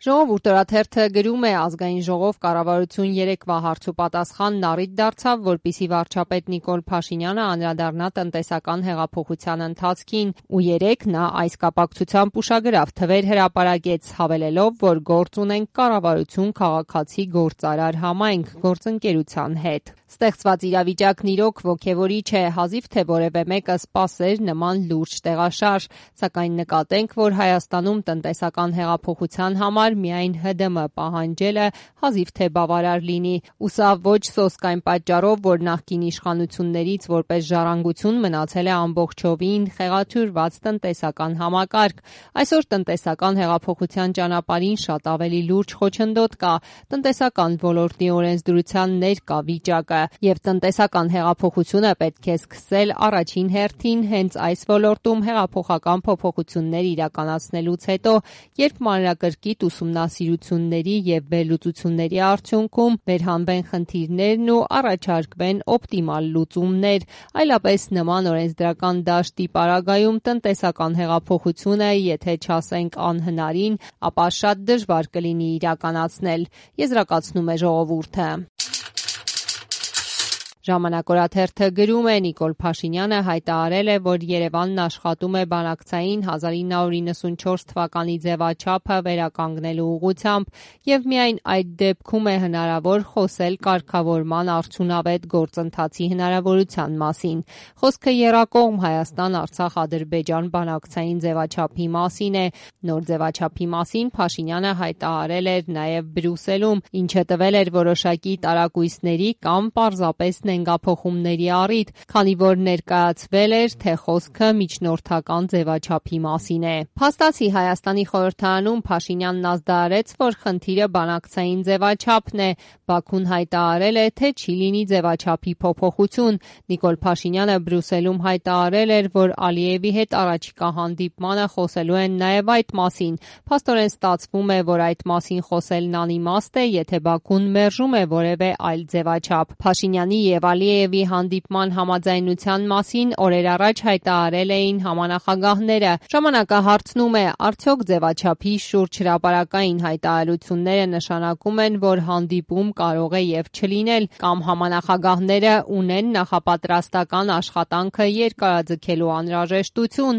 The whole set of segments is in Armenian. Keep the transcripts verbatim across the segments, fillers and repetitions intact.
Ժողովուրդ օրաթերթը գրում է ազգային ժողով կառավարություն երեկվա հարց ու պատասխանն առիթ դարձավ, որպեսզի վարչապետ Նիկոլ Փաշինյանը անդրադառնա տնտեսական հեղափոխության ընթացքին, ու երեկ նա այս կապակցությամբ ուշագրավ թվեր հրապարակեց, հավելելով, որ գործ ունենք կառավարություն քաղաքացի գործարար համայնք գործընկերության հետ։ Ստեղծված իրավիճակն իրոք ոգևորիչ է, հազիվ թե որևէ մեկը սպասեր նման լուրջ տեղաշարժ, սակայն նկատենք, որ Հայաստանում տնտեսական հեղափոխության համար միայն Հ D M պահանջելը հազիվ թե բավարար լինի, ու սա ոչ սոսկ այն պատճառով, որ նախկին իշխանություններից որպես ժառանգություն մնացել է ամբողջովին խեղաթյուրված տնտեսական համակարգ։ Այսօր տնտեսական հեղափոխության ճանապարհին շատ ավելի լուրջ խոչընդոտ կա, տնտեսական ոլորտի օրենսդրության ներկա վիճակը, եւ տնտեսական հեղափոխությունը պետք է սկսել առաջին հերթին հենց այս ոլորտում հեղափոխական փոփոխություններ իրականացնելուց հետո, երբ մանրակրկիտ ուսումնասիրությունների եւ վերլուծությունների արդյունքում վերհանվեն խնդիրներն ու առաջարկվեն օպտիմալ լուծումներ, այլապես նման օրենսդրական դաշտի պարագայում տնտեսական հեղափոխությունը, եթե չասենք անհնարին, ապա շատ դժվար կլինի իրականացնել, եզրակացնում է ժողովուրդը։ Ժամանակ օրաթերթը գրում է. Նիկոլ Փաշինյանը հայտարարել է, որ Երևանն աշխատում է բանակցային հազար ինը հարյուր իննսունչորս թվականի ձևաչափը վերականգնելու ուղղությամբ եւ միայն այդ դեպքում է հնարավոր խոսել կարգավորման արդյունավետ գործընթացի հնարավորության մասին։ Խոսքը եռակողմ Հայաստան-Արցախ-Ադրբեջան բանակցային ձևաչափի մասին է։ Նոր ձևաչափի մասին Փաշինյանը հայտարարել էր նաեւ Բրյուսելում, ինչը տվել էր որոշակի տարակույսների կամ պարզապես նենգափոխումների առիթ, քանի որ ներկայացվել էր, թե խոսքը միջնորդական ձևաչափի մասին է։ Փաստացի Հայաստանի խորհրդարանում Փաշինյանն ազդարարեց, որ խնդիրը բանակցային ձևաչափն է, Բաքուն հայտարարել է, թե չի լինի ձևաչափի փոփոխություն։ Նիկոլ Փաշինյանը Բրյուսելում հայտարարել էր, որ Ալիևի հետ առաջիկա հանդիպմանը խոսելու են նաեւ այդ մասին։ Փաստորեն ստացվում է, որ այդ մասին խոսելն անիմաստ է, եթե Բաքուն մերժում է որևէ այլ ձևաչափ։ Փաշինյանի եւ Ալիևի հանդիպման համաձայնության մասին օրեր առաջ հայտարարել էին համանախագահները։ Ժամանակը հարցնում է, արդյոք ձևաչափի շուրջ հրապարակային հայտարարությունները նշանակում են, որ հանդիպում կարող է եւ չլինել, կամ համանախագահները ունեն նախապատրաստական աշխատանքը երկարաձգելու անհրաժեշտություն։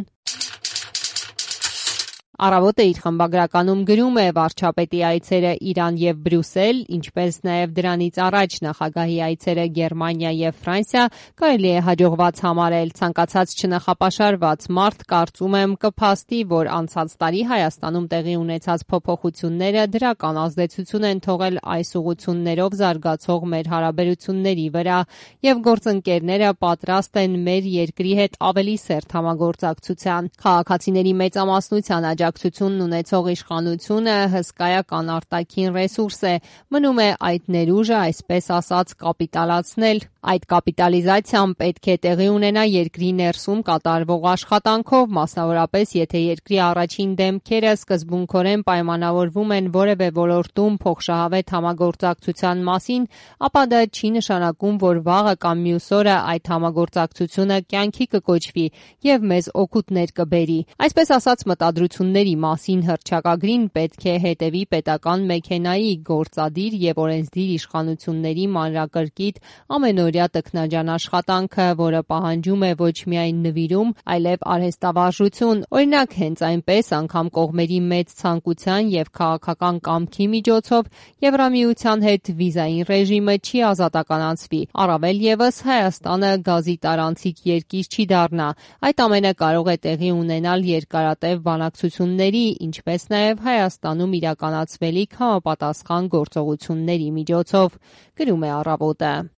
Առավոտը իր խմբագրականում գրում է. վարչապետի այցերը Իրան եւ Բրյուսել, ինչպես նաեւ դրանից առաջ նախագահի այցերը Գերմանիա եւ Ֆրանսիա կարելի է հաջողված համարել։ Ցանկացած չնախապաշարված մարդ, կարծում եմ, կփաստի, որ անցած տարի Հայաստանում տեղի ունեցած փոփոխությունները դրական ազդեցություն են թողել այս ուղղություններով զարգացող մեր հարաբերությունների վրա, եւ գործընկերները պատրաստ են մեր երկրի հետ ավելի սերտ համագործակցության։ Քաղաքացիների մեծամասնության աջակցությունն ունեցող իշխանությունը հսկայական արտաքին ռեսուրս է, մնում է այդ ներուժը, այսպես ասած, կապիտալացնել։ Այդ կապիտալիզացիան պետք է տեղի ունենա երկրի ներսում կատարվող աշխատանքով, մասնավորապես եթե երկրի առաջին դեմքերը սկզբունքորեն պայմանավորվում են որևէ ոլորտում փոխշահավետ համագործակցության մասին, ապա դա չի նշանակում, որ վաղը կամ մյուս օրը այդ համագործակցությունը կյանքի կկոչվի եւ մեզ օգուտներ կբերի։ Այսպես ասած, մտադրությունների մասին հռչակագրին պետք է հետևի պետական մեքենայի գործադիր եւ օրենսդիր իշխանությունների մանրակրկիտ ամենօրյա տքնաջան աշխատանքը, որը պահանջում է ոչ միայն նվիրում, այլև արհեստավարժություն։ Օրինակ, հենց այնպես անգամ կողմերի մեծ ցանկության եւ քաղաքական կամքի միջոցով Եվրամիության հետ վիզային ռեժիմը չի ազատականացվի։ Առավել եւս Հայաստանը գազի տարանցիկ երկիր չի դառնա։ Այդ ամենը կարող է տեղի ունենալ երկարատև բանակցությունների, ինչպես նաեւ Հայաստանում իրականացվելիք համապատասխան գործողությունների միջոցով, գրում է Առավոտը։